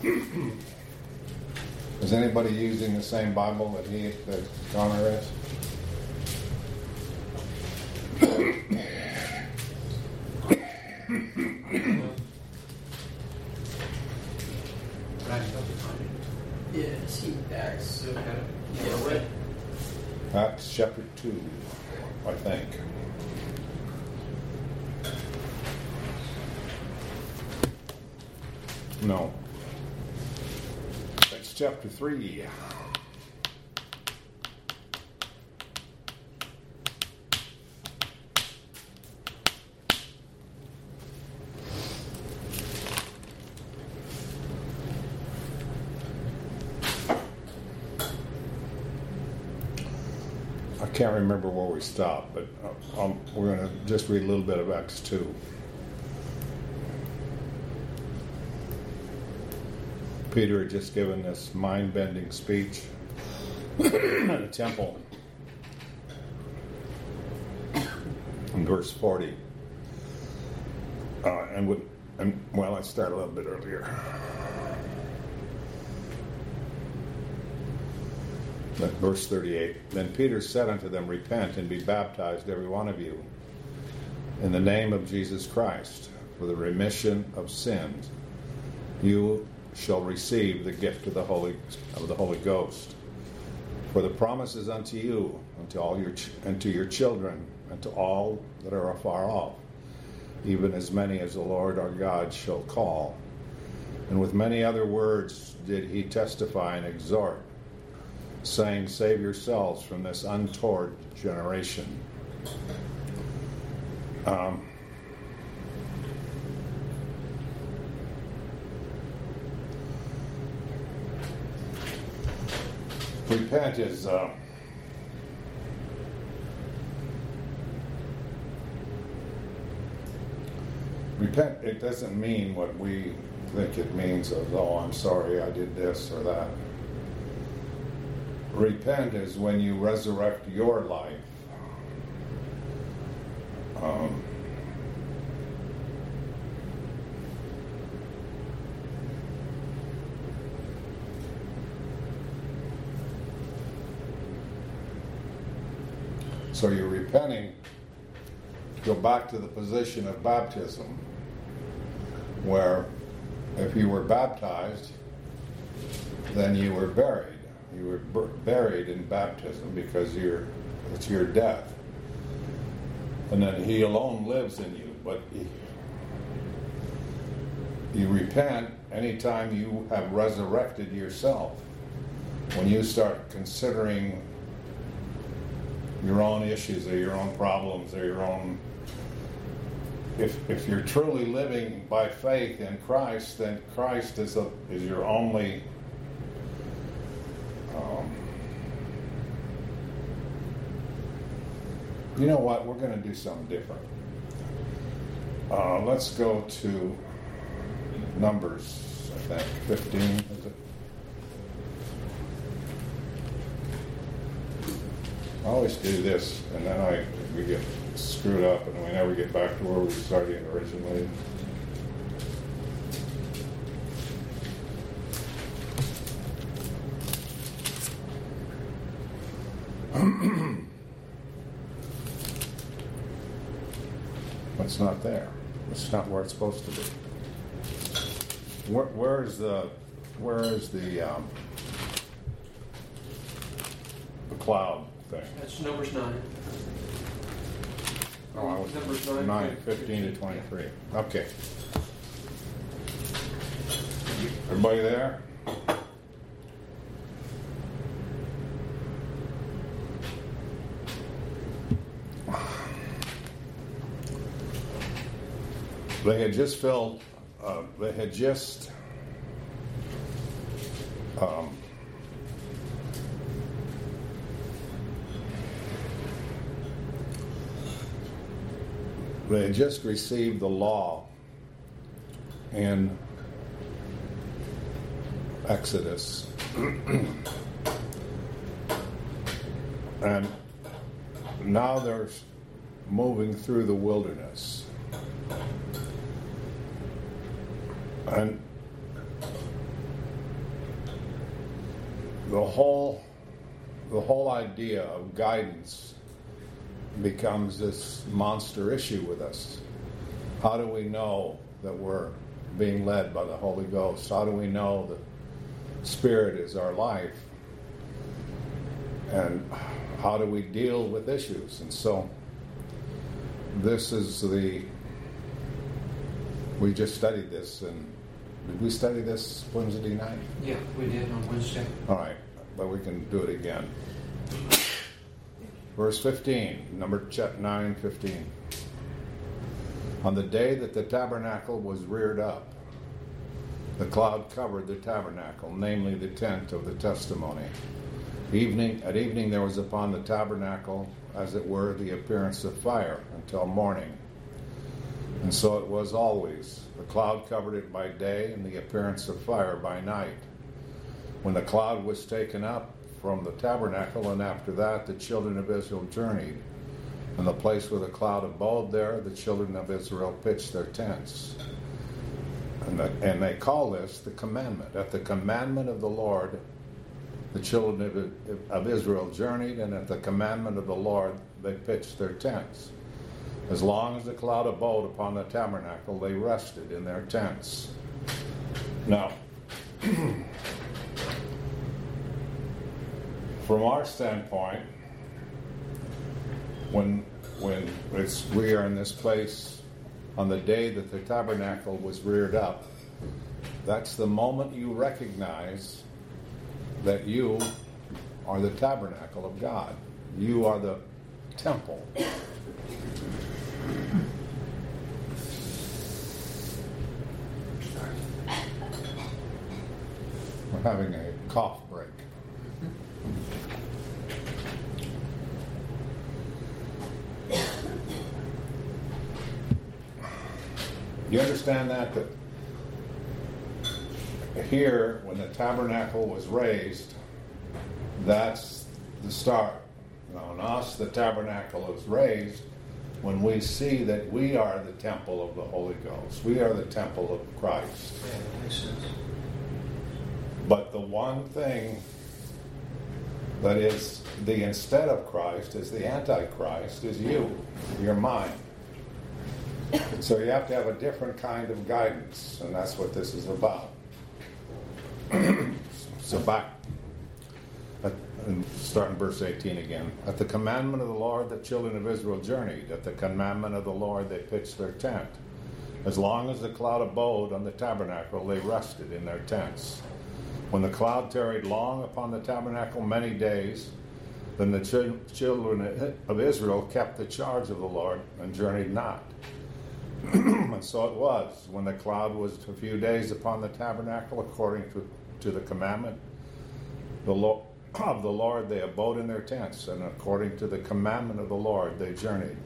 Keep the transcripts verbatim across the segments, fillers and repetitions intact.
Is anybody using the same Bible that he that Connor is? Yeah, see Acts. Okay. Yeah, what? Acts chapter two, I think. No. That's chapter three. I can't remember where we stopped, but um, we're going to just read a little bit of Acts two. Peter had just given this mind-bending speech at a temple. In verse forty. Uh, and, would, and, well, let's start a little bit earlier. Verse thirty-eight. Then Peter said unto them, Repent and be baptized, every one of you, in the name of Jesus Christ, for the remission of sins. You shall receive the gift of the Holy of the Holy Ghost. For the promise is unto you, unto all your ch- and to your children, and to all that are afar off, even as many as the Lord our God shall call. And with many other words did he testify and exhort, saying, Save yourselves from this untoward generation. Um, repent is uh, repent. It doesn't mean what we think it means of, oh, I'm sorry, I did this or that. Repent is when you resurrect your life. Um, so you're repenting. Go back to the position of baptism, where if you were baptized, then you were buried. You were b- buried in baptism because you're, it's your death. And then he alone lives in you. But he, you repent anytime you have resurrected yourself. When you start considering your own issues or your own problems or your own... If if you're truly living by faith in Christ, then Christ is a, is your only... Um, you know what? We're going to do something different. Uh, let's go to Numbers, I think, fifteen, is it? I always do this, and then I we get screwed up, and we never get back to where we started originally. It's not there. It's not where it's supposed to be. Where, where is the where is the um, the cloud thing? That's Numbers nine. Oh, I was Numbers nine, nine, fifteen to twenty-three. Okay. Everybody there? They had just filled, uh, they had just um, they had just received the law in Exodus. And now they're moving through the wilderness. And the whole the whole idea of guidance becomes this monster issue with us. How do we know that we're being led by the Holy Ghost? How do we know that Spirit is our life? And how do we deal with issues? And so this is the, we just studied this, and did we study this Wednesday night? Yeah, we did on Wednesday. All right, but we can do it again. Verse fifteen, number nine fifteen. On the day that the tabernacle was reared up, the cloud covered the tabernacle, namely the tent of the testimony. Evening at evening there was upon the tabernacle, as it were, the appearance of fire until morning. And so it was always. The cloud covered it by day, and the appearance of fire by night. When the cloud was taken up from the tabernacle, and after that the children of Israel journeyed. And the place where the cloud abode there, the children of Israel pitched their tents. And, the, and they call this the commandment. At the commandment of the Lord, the children of, of Israel journeyed, and at the commandment of the Lord, they pitched their tents. As long as the cloud abode upon the tabernacle, they rested in their tents. Now, from our standpoint, when when it's, we are in this place on the day that the tabernacle was reared up, that's the moment you recognize that you are the tabernacle of God. You are the temple. We're having a cough break. You understand that? That here, when the tabernacle was raised, that's the start. Now, in us, the tabernacle is raised when we see that we are the temple of the Holy Ghost. We are the temple of Christ. Yeah, that makes sense. But the one thing that is the instead of Christ, is the Antichrist, is you, your mind. So you have to have a different kind of guidance, and that's what this is about. So back, at, and start in verse eighteen again. At the commandment of the Lord, the children of Israel journeyed. At the commandment of the Lord, they pitched their tent. As long as the cloud abode on the tabernacle, they rested in their tents. When the cloud tarried long upon the tabernacle many days, then the ch- children of Israel kept the charge of the Lord and journeyed not. And so it was, when the cloud was a few days upon the tabernacle, according to, to the commandment the Lord, of the Lord, they abode in their tents, and according to the commandment of the Lord, they journeyed.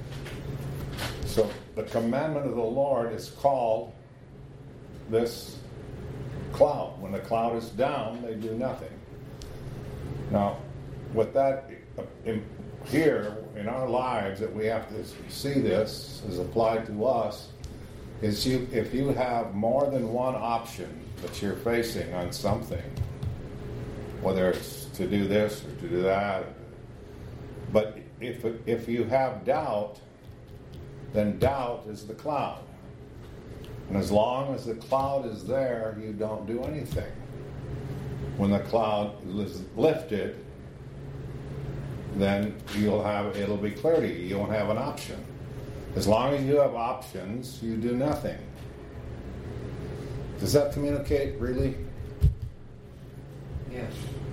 So the commandment of the Lord is called this cloud. When the cloud is down, they do nothing. Now, with that in, here in our lives, that we have to see this as applied to us, is you, if you have more than one option that you're facing on something, whether it's to do this or to do that, but if if you have doubt, then doubt is the cloud. And as long as the cloud is there, you don't do anything. When the cloud is lifted, then you'll have it'll be clear to you. You won't have an option. As long as you have options, you do nothing. Does that communicate really? Yes.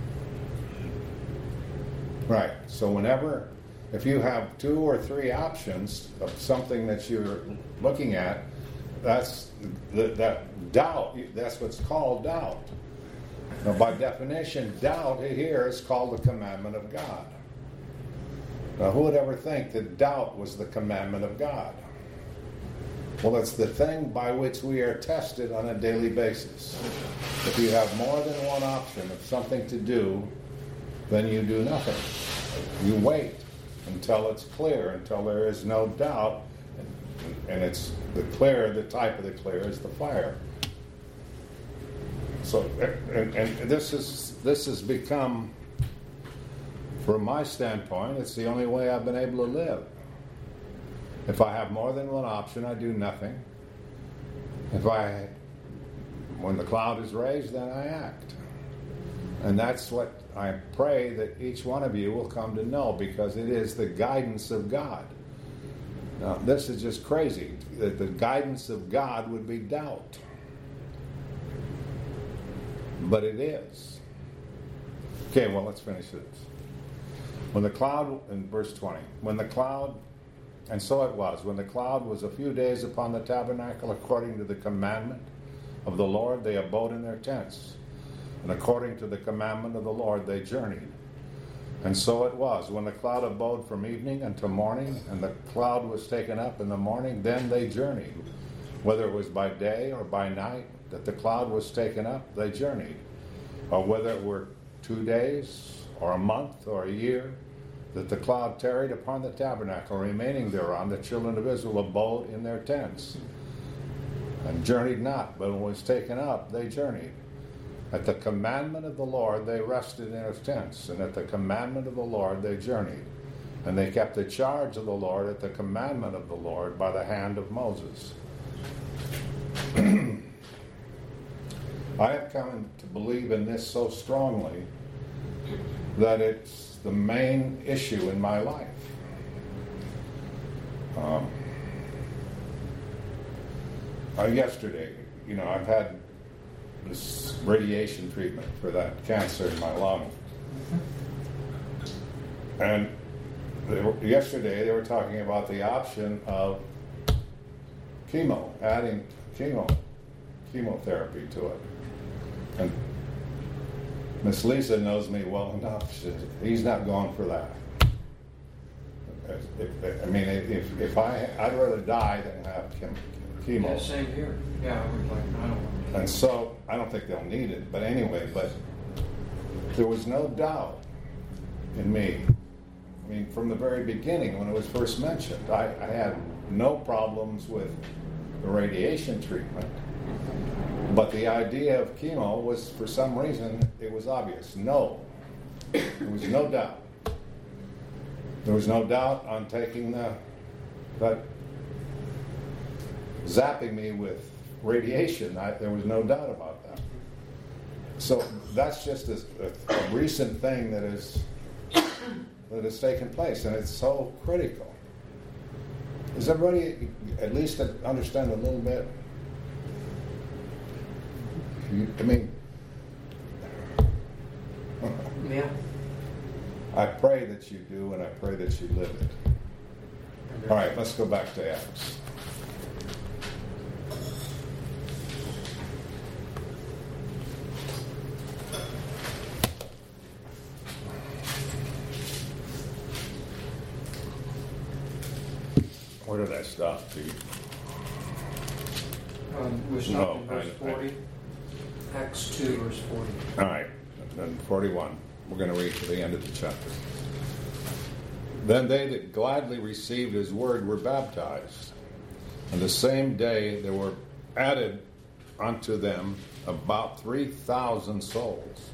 Right. So whenever, if you have two or three options of something that you're looking at, that's the, that doubt. That's what's called doubt. Now, by definition, doubt here is called the commandment of God. Now, who would ever think that doubt was the commandment of God? Well, it's the thing by which we are tested on a daily basis. If you have more than one option of something to do, then you do nothing. You wait until it's clear, until there is no doubt, and it's the clear, the type of the clear is the fire. So, and, and this is this has become, from my standpoint, it's the only way I've been able to live. If I have more than one option, I do nothing. If I, when the cloud is raised, then I act. And that's what I pray that each one of you will come to know, because it is the guidance of God. Now, this is just crazy, that the guidance of God would be doubt. But it is. Okay, well, let's finish this. When the cloud, in verse twenty, when the cloud, and so it was, when the cloud was a few days upon the tabernacle, according to the commandment of the Lord, they abode in their tents. And according to the commandment of the Lord, they journeyed. And so it was, when the cloud abode from evening until morning, and the cloud was taken up in the morning, then they journeyed. Whether it was by day or by night that the cloud was taken up, they journeyed. Or whether it were two days, or a month, or a year, that the cloud tarried upon the tabernacle, remaining thereon, the children of Israel abode in their tents, and journeyed not, but when it was taken up, they journeyed. At the commandment of the Lord they rested in their tents, and at the commandment of the Lord they journeyed. And they kept the charge of the Lord at the commandment of the Lord by the hand of Moses. I have come to believe in this so strongly that it's the main issue in my life. Um, uh, yesterday, you know, I've had this radiation treatment for that cancer in my lung. And they were, yesterday they were talking about the option of chemo, adding chemo, chemotherapy to it. And Miss Lisa knows me well enough. She says, he's not going for that. If, if, I mean, if if I, I'd rather die than have chemo. Yeah, same here. Yeah, I would like, I don't want to. And so, I don't think they'll need it, but anyway, but there was no doubt in me. I mean, from the very beginning, when it was first mentioned, I, I had no problems with the radiation treatment. But the idea of chemo was, for some reason, it was obvious. No. There was no doubt. There was no doubt on taking the, that zapping me with radiation. I, there was no doubt about that. So that's just a, a, a recent thing that is that has taken place, and it's so critical. Does everybody at least understand a little bit? You, I mean, Yeah. I pray that you do, and I pray that you live it. All right, let's go back to Acts. Where did I stop, Pete? Um, we stopped No, in verse I- forty. Acts two, verse forty. All right, then forty-one. We're going to read to the end of the chapter. Then they that gladly received his word were baptized. And the same day there were added unto them about three thousand souls.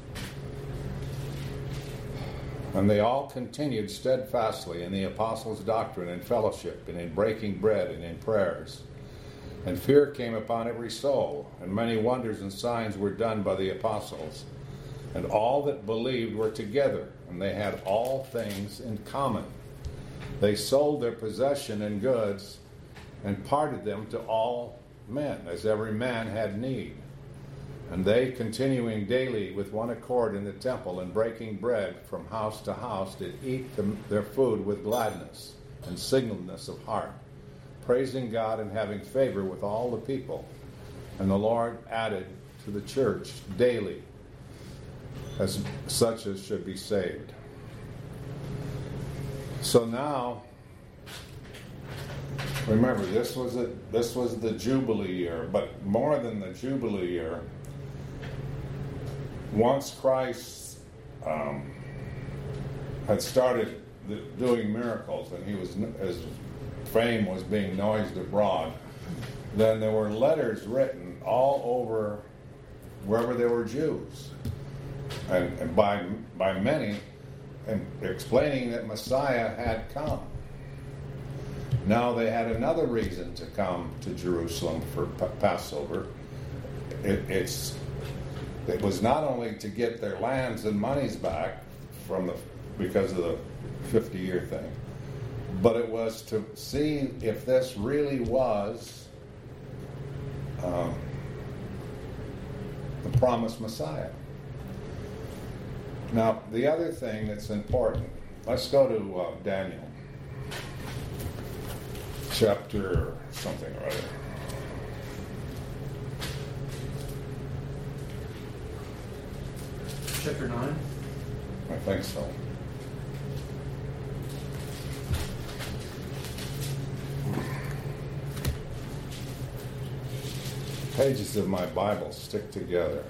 And they all continued steadfastly in the apostles' doctrine and fellowship, and in breaking bread and in prayers. And fear came upon every soul, and many wonders and signs were done by the apostles. And all that believed were together, and they had all things in common. They sold their possession and goods, and parted them to all men, as every man had need. And they, continuing daily with one accord in the temple, and breaking bread from house to house, did eat them, their food with gladness and singleness of heart, praising God and having favor with all the people. And the Lord added to the church daily as such as should be saved. So now, remember, this was a, this was the Jubilee year, but more than the Jubilee year, once Christ um, had started the, doing miracles, and he was, his fame was being noised abroad, then there were letters written all over wherever there were Jews. And, and by, by many, and explaining that Messiah had come. Now they had another reason to come to Jerusalem for P- Passover. It, it's, it was not only to get their lands and monies back from the because of the fifty-year thing, but it was to see if this really was um, the promised Messiah. Now, the other thing that's important, let's go to uh, Daniel, chapter something or other. Chapter nine? I think so. Pages of my Bible stick together.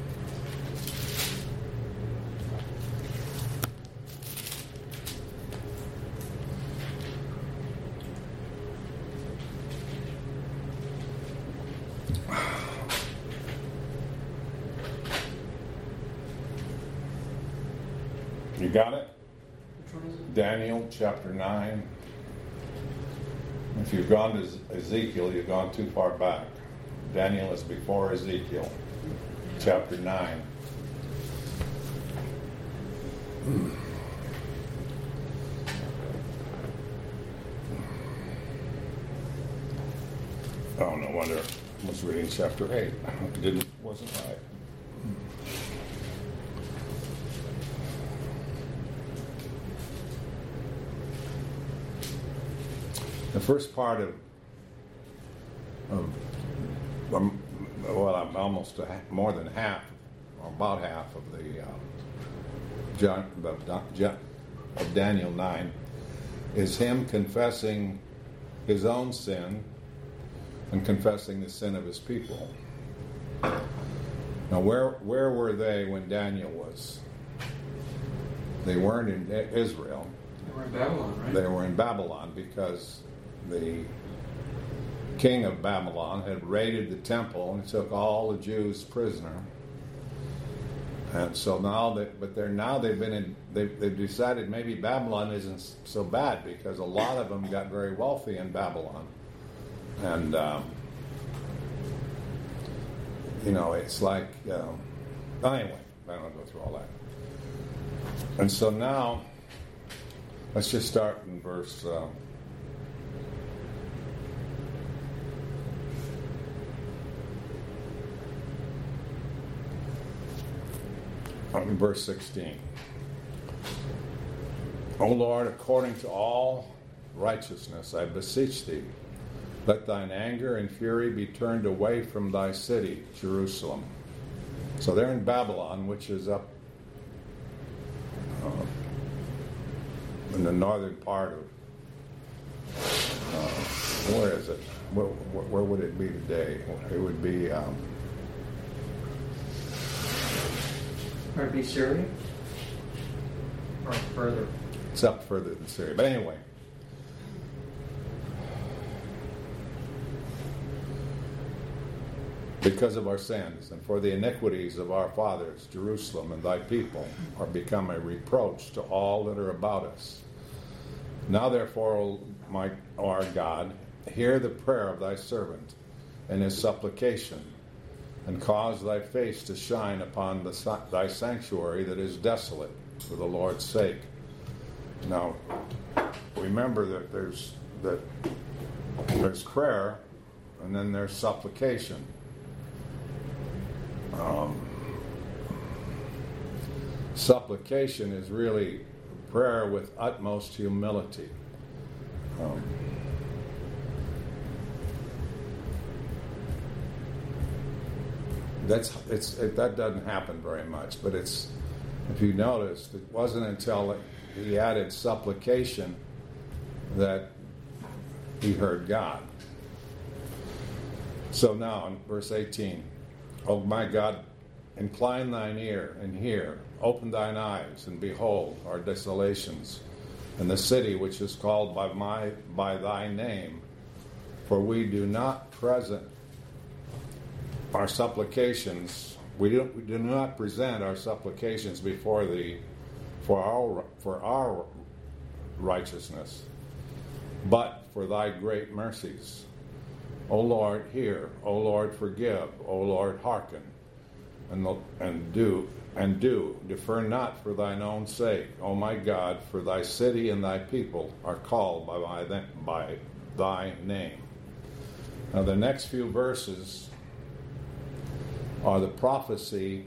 You got it? Which one is it? Daniel chapter nine. If you've gone to Ezekiel, you've gone too far back. Daniel is before Ezekiel, chapter nine. Oh, no wonder I was reading chapter eight. It didn't, wasn't right. The first part of, of um, well, I'm almost a, more than half, or about half of the uh, John, of, John, of Daniel nine is him confessing his own sin and confessing the sin of his people. Now, where where were they when Daniel was? They weren't in Israel. They were in Babylon, right? They were in Babylon because the king of Babylon had raided the temple and took all the Jews prisoner. And so now, they, but they're now they've been in. They've, they've decided maybe Babylon isn't so bad because a lot of them got very wealthy in Babylon, and um, you know it's like. Um, anyway, I don't want to go through all that. And so now, let's just start in verse. Um, In verse sixteen. O Lord, according to all righteousness, I beseech thee, let thine anger and fury be turned away from thy city, Jerusalem. So they're in Babylon, which is up uh, in the northern part of, uh, where is it? Where, where would it be today? It would be... Um, Or it'd be Syria? Or further? It's up further than Syria. But anyway. Because of our sins and for the iniquities of our fathers, Jerusalem and thy people are become a reproach to all that are about us. Now therefore, O my, O our God, hear the prayer of thy servant and his supplication, and cause thy face to shine upon the, thy sanctuary that is desolate for the Lord's sake. Now, remember that there's that there's prayer, and then there's supplication. Um, supplication is really prayer with utmost humility. Um, That's it's it, that doesn't happen very much, but it's if you noticed, it wasn't until he added supplication that he heard God. So now in verse eighteen, O my God, incline thine ear and hear, open thine eyes and behold our desolations, and the city which is called by my by thy name, for we do not present our supplications we do, we do not present our supplications before thee for our for our righteousness, but for thy great mercies. O Lord, hear. O Lord, forgive. O Lord, hearken, and and do and do. Defer not for thine own sake, O my God, for thy city and thy people are called by thy, by thy name. Now the next few verses are the prophecy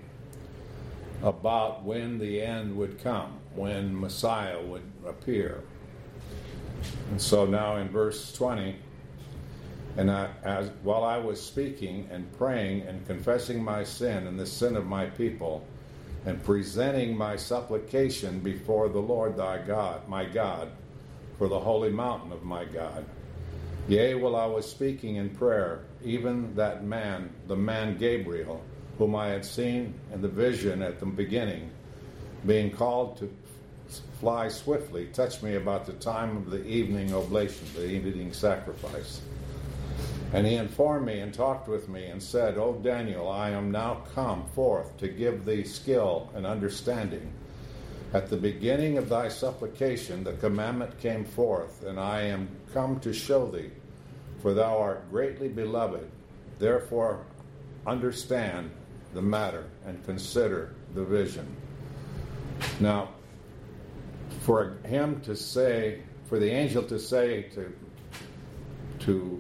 about when the end would come, when Messiah would appear. And so now in verse twenty, and I, as while I was speaking and praying and confessing my sin and the sin of my people, and presenting my supplication before the Lord thy God, my God, for the holy mountain of my God, yea, while I was speaking in prayer, even that man, the man Gabriel, whom I had seen in the vision at the beginning, being called to fly swiftly, touched me about the time of the evening oblation, the evening sacrifice. And he informed me and talked with me and said, O Daniel, I am now come forth to give thee skill and understanding. At the beginning of thy supplication the commandment came forth, and I am come to show thee, for thou art greatly beloved. Therefore understand the matter and consider the vision. Now, for him to say, for the angel to say to to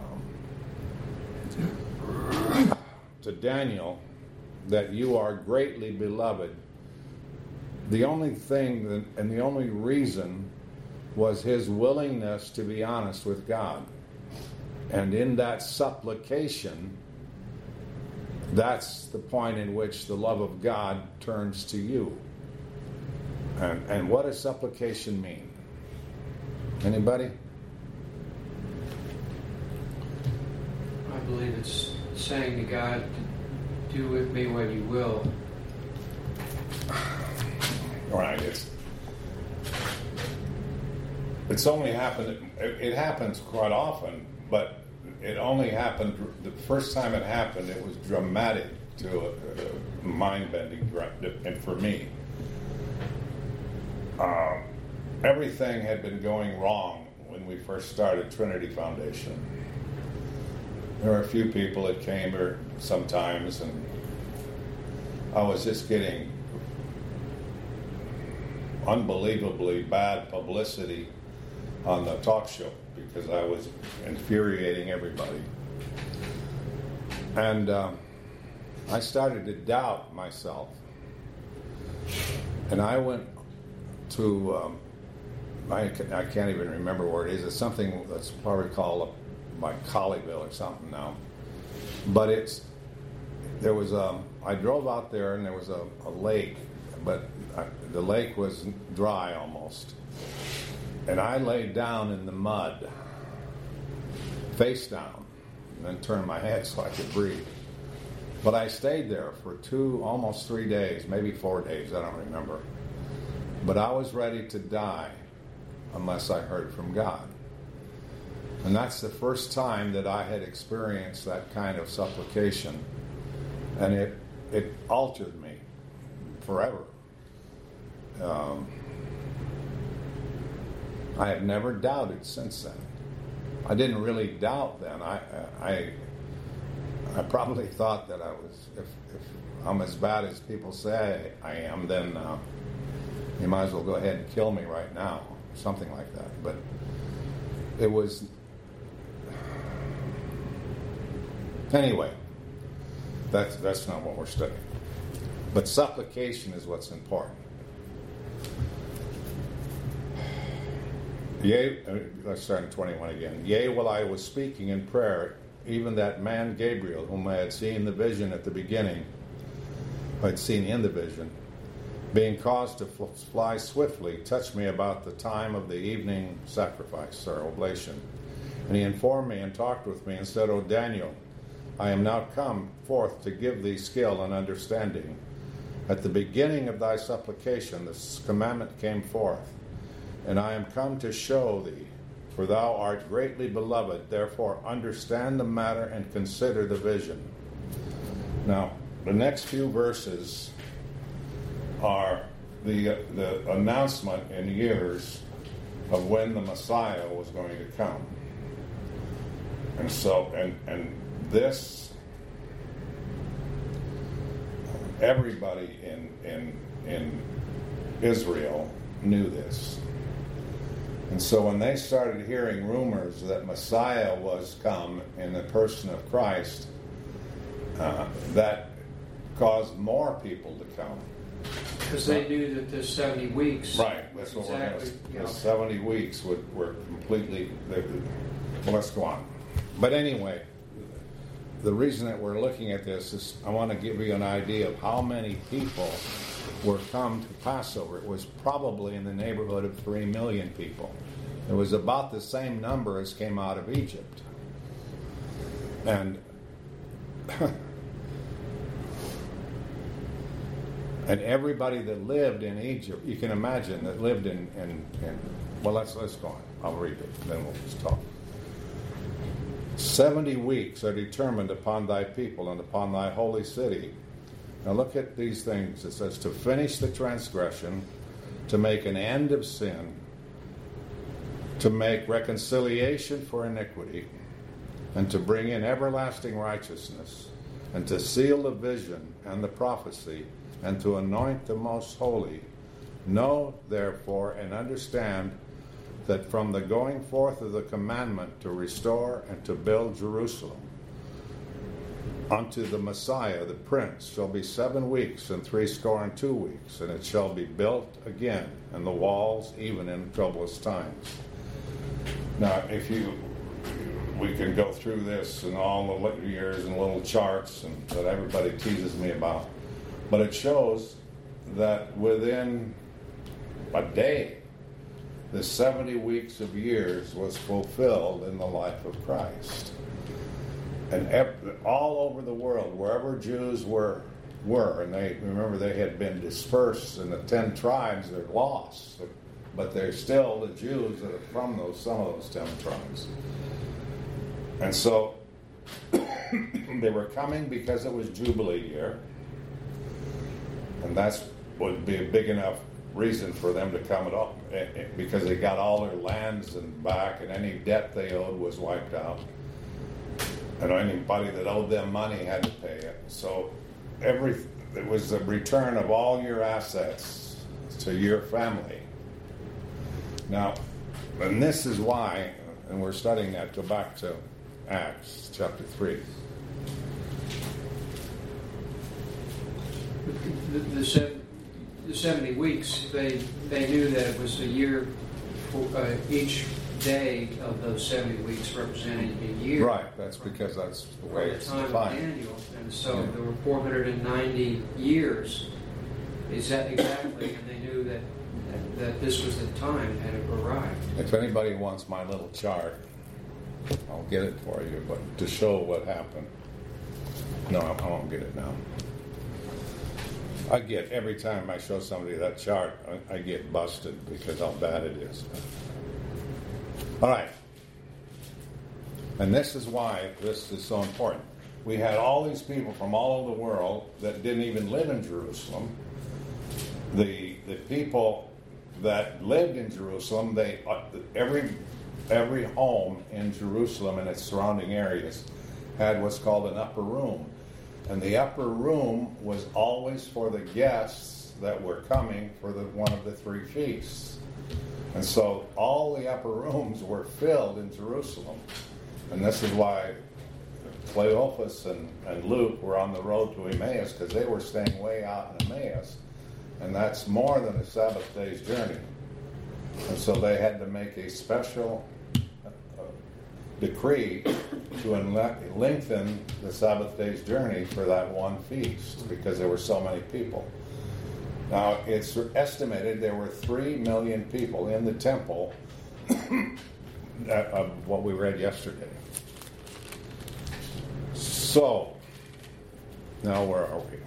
um, to Daniel that you are greatly beloved, the only thing that, and the only reason was his willingness to be honest with God. And in that supplication, that's the point in which the love of God turns to you. And, and what does supplication mean? Anybody? I believe it's saying to God, to do with me what you will. Right. It's it's only happened. It, it happens quite often, but it only happened the first time it happened. It was dramatic to a, a mind-bending, and for me, uh, everything had been going wrong when we first started Trinity Foundation. There were a few people that came here sometimes, and I was just getting unbelievably bad publicity on the talk show because I was infuriating everybody. And um, I started to doubt myself. And I went to, um, I, I can't even remember where it is. It's something that's probably called like Colleyville or something now. But it's, there was a, I drove out there and there was a, a lake, but I, the lake was dry almost. And I laid down in the mud, face down, and then turned my head so I could breathe. But I stayed there for two, almost three days, maybe four days, I don't remember. But I was ready to die unless I heard from God. And that's the first time that I had experienced that kind of supplication. And it it altered me forever. Um, I have never doubted since then. I didn't really doubt then. I I I probably thought that I was, if, if I'm as bad as people say I am, then uh, you might as well go ahead and kill me right now, something like that. But it was, anyway, that's that's not what we're studying. But supplication is what's important. Yea, let's start in twenty-one again. Yea, while I was speaking in prayer, even that man Gabriel, whom I had seen the vision at the beginning, I had seen in the vision, being caused to fly swiftly, touched me about the time of the evening sacrifice or oblation. And he informed me and talked with me and said, O Daniel, I am now come forth to give thee skill and understanding. At the beginning of thy supplication, this commandment came forth. And I am come to show thee, for thou art greatly beloved. Therefore understand the matter and consider the vision. Now, the next few verses are the the announcement in years of when the Messiah was going to come. And so, and and this, everybody in in in Israel knew this. And so when they started hearing rumors that Messiah was come in the person of Christ, uh, that caused more people to come. Because they knew that the seventy weeks. Right, that's what exactly, we're you going to. know. The seventy weeks would, were completely. They, well, let's go on. But anyway, the reason that we're looking at this is I want to give you an idea of how many people were come to Passover. It was probably in the neighborhood of three million people. It was about the same number as came out of Egypt. And and everybody that lived in Egypt, you can imagine, that lived in, in, in well, let's let's go on. I'll read it, then we'll just talk. Seventy weeks are determined upon thy people and upon thy holy city. Now look at these things. It says, to finish the transgression, to make an end of sin, to make reconciliation for iniquity, and to bring in everlasting righteousness, and to seal the vision and the prophecy, and to anoint the most holy. Know, therefore, and understand that from the going forth of the commandment to restore and to build Jerusalem unto the Messiah, the Prince, shall be seven weeks and threescore and two weeks, and it shall be built again, and the walls even in troublous times. Now, if you, we can go through this and all the years and little charts and that everybody teases me about, but it shows that within a day, the seventy weeks of years was fulfilled in the life of Christ. And every, all over the world, wherever Jews were, were, and they remember they had been dispersed in the ten tribes, they're lost, but they're still the Jews that are from those some of those ten tribes. And so they were coming because it was Jubilee year, and that's would be a big enough reason for them to come at all, because they got all their lands and back, and any debt they owed was wiped out. And anybody that owed them money had to pay it. So every it was a return of all your assets to your family. Now, and this is why, and we're studying that, go back to Acts chapter three. The, the, seven, the seventy weeks, they they knew that it was a year for uh, each day of those seventy weeks represented a year. Right, that's because that's the way the it's time defined. of Daniel, and so Yeah. there were four hundred ninety years. Is that exactly? And they knew that, that that this was the time had arrived. If anybody wants my little chart, I'll get it for you, but to show what happened. No, I won't get it now. I get, every time I show somebody that chart, I, I get busted because how bad it is. All right. And this is why this is so important. We had all these people from all over the world that didn't even live in Jerusalem. The the people that lived in Jerusalem, they uh, every every home in Jerusalem and its surrounding areas had what's called an upper room. And the upper room was always for the guests that were coming for the one of the three feasts. And so all the upper rooms were filled in Jerusalem. And this is why Cleophas and, and Luke were on the road to Emmaus, because they were staying way out in Emmaus. And that's more than a Sabbath day's journey. And so they had to make a special uh, decree to enle- lengthen the Sabbath day's journey for that one feast, because there were so many people. Now, it's estimated there were three million people in the temple of what we read yesterday. So, now where are we?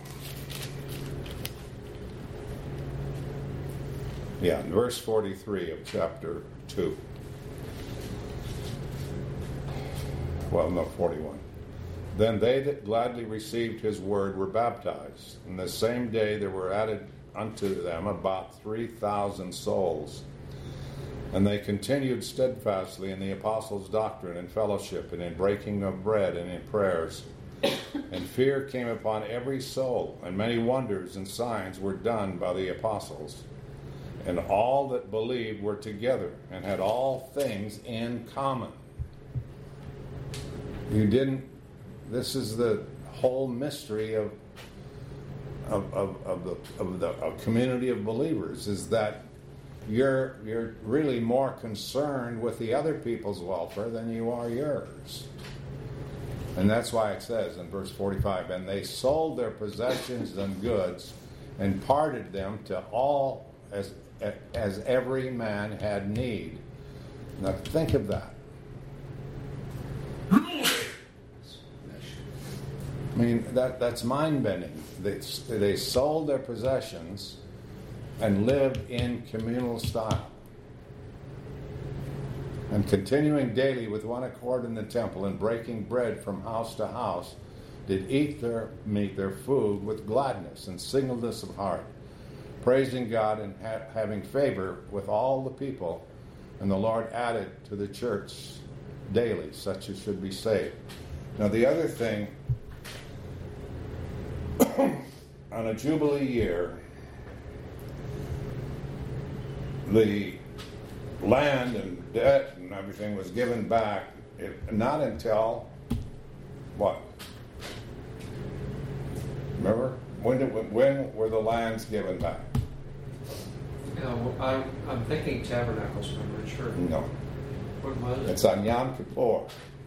Yeah, in verse forty-three of chapter two. Well, no, forty-one. Then they that gladly received his word were baptized. And the same day there were added unto them about three thousand souls. And they continued steadfastly in the apostles' doctrine and fellowship, and in breaking of bread, and in prayers. And fear came upon every soul, and many wonders and signs were done by the apostles. And all that believed were together, and had all things in common. You didn't, this is the whole mystery of of, of, of the of the of community of believers, is that You're you're really more concerned with the other people's welfare than you are yours. And that's why it says in verse forty-five, and they sold their possessions and goods and parted them to all as as every man had need. Now think of that. I mean, that that's mind-bending. They, they sold their possessions and lived in communal style. And continuing daily with one accord in the temple, and breaking bread from house to house, did eat their meat, their food, with gladness and singleness of heart, praising God and ha- having favor with all the people. And the Lord added to the church daily such as should be saved. Now the other thing, on a Jubilee year, the land and debt and everything was given back, it, not until what? Remember? When did when were the lands given back? Yeah, well, I'm, I'm thinking tabernacles, but I'm not sure. No. What was it? It's on Yom Kippur.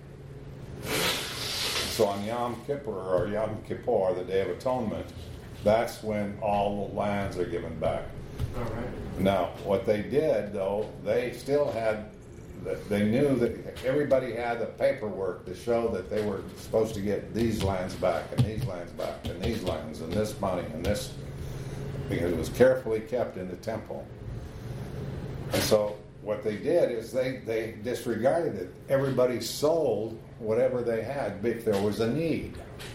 So on Yom Kippur, or Yom Kippur, the Day of Atonement, that's when all the lands are given back. All right. Now, what they did, though, they still had, they knew that everybody had the paperwork to show that they were supposed to get these lands back, and these lands back, and these lands, and this money, and this, because it was carefully kept in the temple. And so what they did is they, they disregarded it. Everybody sold whatever they had if there was a need.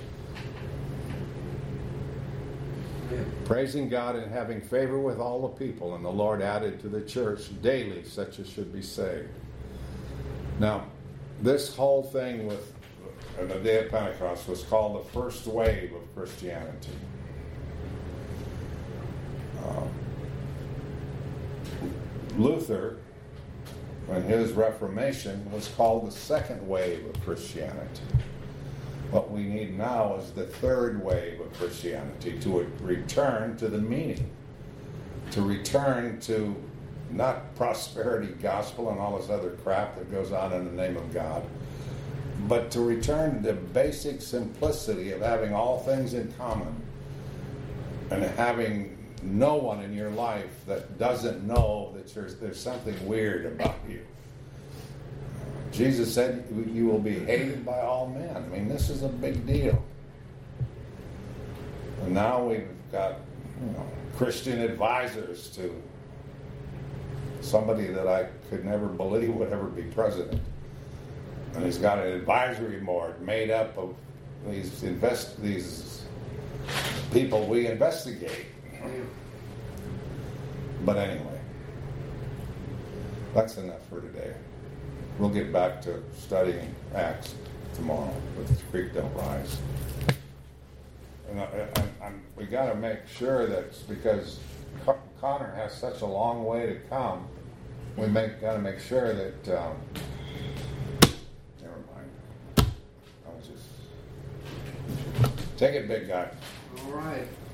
Praising God and having favor with all the people, and the Lord added to the church daily such as should be saved. Now, this whole thing with uh, the day of Pentecost was called the first wave of Christianity. Uh, Luther, in his Reformation, was called the second wave of Christianity. What we need now is the third wave of Christianity, to return to the meaning, to return to not prosperity gospel and all this other crap that goes on in the name of God, but to return to the basic simplicity of having all things in common and having no one in your life that doesn't know that there's, there's something weird about you. Jesus said you will be hated by all men. I mean, this is a big deal. And now we've got, you know, Christian advisors to somebody that I could never believe would ever be president. And he's got an advisory board made up of these invest these people we investigate. But anyway, that's enough for today. We'll get back to studying Acts tomorrow with the Creek Don't Rise. And I, I, I'm, we got to make sure that, because Co- Connor has such a long way to come, we make got to make sure that. Um, never mind. I was just take it, big guy. All right.